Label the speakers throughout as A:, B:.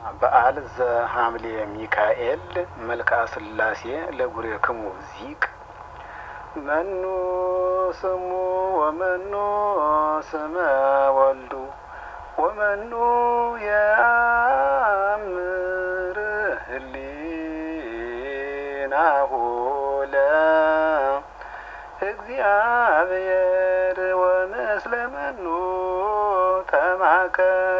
A: በዓል ዘሐምሌ ሚካኤል መልክዓ ሥላሴ ለጉሬክሙ ዚቅ መኑ ስሙ ወመኑ ስመ ወልዱ ወመኑ የአምር ህሊናሁ ለእግዚአብሔር ወምስለ መኑ ተማከረ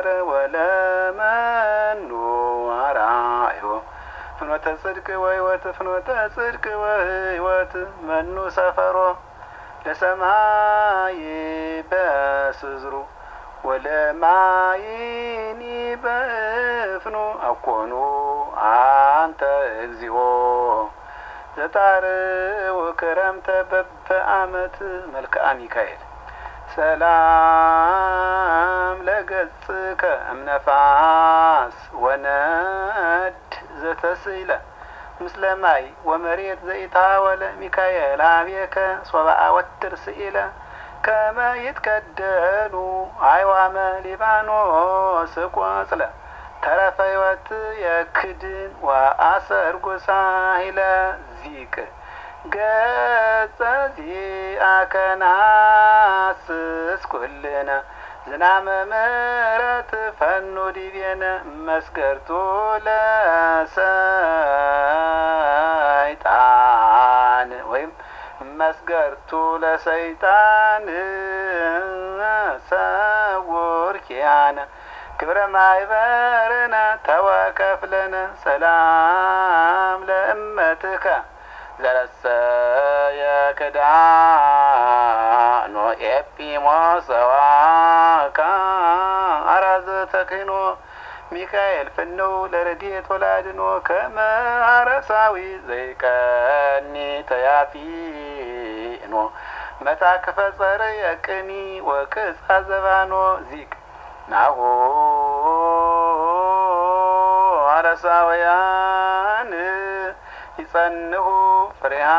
A: ወለመኑ አርአዮ ፍኖተ ጽድቅ ወሕይወት ፍኖተ ጽድቅ ወሕይወት መኑ ሰፈሮ ለሰማይ በስዝሩ ወለማይኒ በእፍኑ አኮኑ አንተ እግዚኦ ዘታርው ክረምተ በበአመት መልክዓ ሚካኤል ሰላም ለገጽከ እምነፋስ ወነድ ዘተስኢለ ምስለ ማይ ወመሬት ዘኢታወለ ሚካኤል አብየከ ሶብአ ወትር ስኢለ ከመ ይትከደኑ አይዋመ ሊባኖስ ቆጽለ ተረፈ ሕይወት የክድን ወአሰርጉ ሳሂለ ዚቅ ገጸ ዚአከ ናስስ ኩልነ ዝናመ ምሕረት ፈኑ ዲቤነ መስገርቱ ለሰይጣን ወይም መስገርቱ ለሰይጣን ሰውር ኪያነ ክብረ ማይበርነ ተወከፍለነ ሰላም ለእመትከ ዘረሰ የክዳኖ ኤጲሞስ ዋካ አራዘ ተክህኖ ሚካኤል ፍነው ለረድኤት ወላድኖ ከመ አረሳዊ ዘይቀኒ ተያፊኖ መታክፈ ጸረ የቅኒ ወቅጽ አዘባኖ ዚቅ ናሁ አረሳውያን ይጸንሁ ፍሬሃ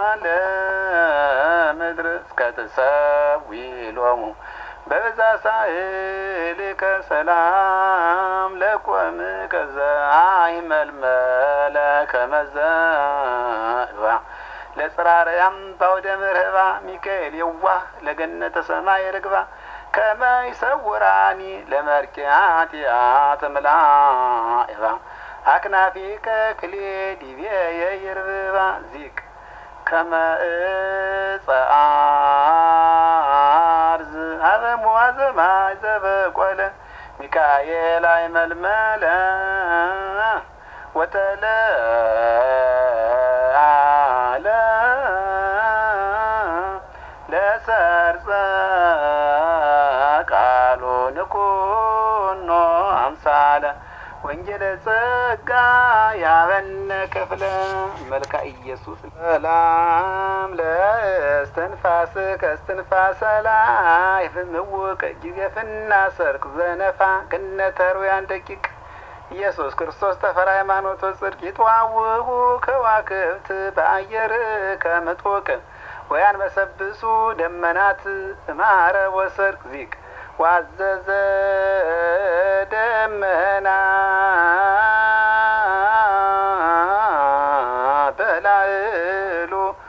A: ለምድር እስከትሰዊ ሎሙ በበዛ ሳህልከ ሰላም ለቆምከ ዘአይመልመለ ከመዘባ ለጽራርያም ባውደ ምርህባ ሚካኤል የዋህ ለገነተ ሰማይ ርግባ ከመ ይሰውራኒ ለመርቂያቲአት ምላኢባ አክናፊከ ክሌ ዲቤየ ይርብባ ዚቅ ከመ ዕፀ አርዝ አበሙ አዘማይ ዘበቆለ ሚካኤል አይመልመለ ወተለአለ ለሰርጸ ቃሉ ንኩኖ አምሳለ ወንጌለ ጸጋ ያበነ ክፍለ መልክዓ ኢየሱስ ሰላም ለእስትንፋስ ከእስትንፋሰ ላይፍ ምውቅ ጊዜ ፍና ሰርቅ ዘነፋ ክነተ ሩያን ደቂቅ ኢየሱስ ክርስቶስ ተፈራ ሃይማኖት ጽድቅ ይትዋውሁ ከዋክብት በአየር ከምጥወቅ ወያንበሰብሱ ደመናት ማረ ወሰርቅ ዚቅ ዋዘዘ ደመና በላዕሉ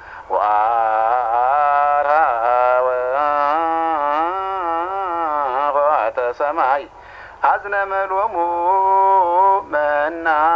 A: ወአርሃወ ኆኃተ ሰማይ አዝነመሎሙ መና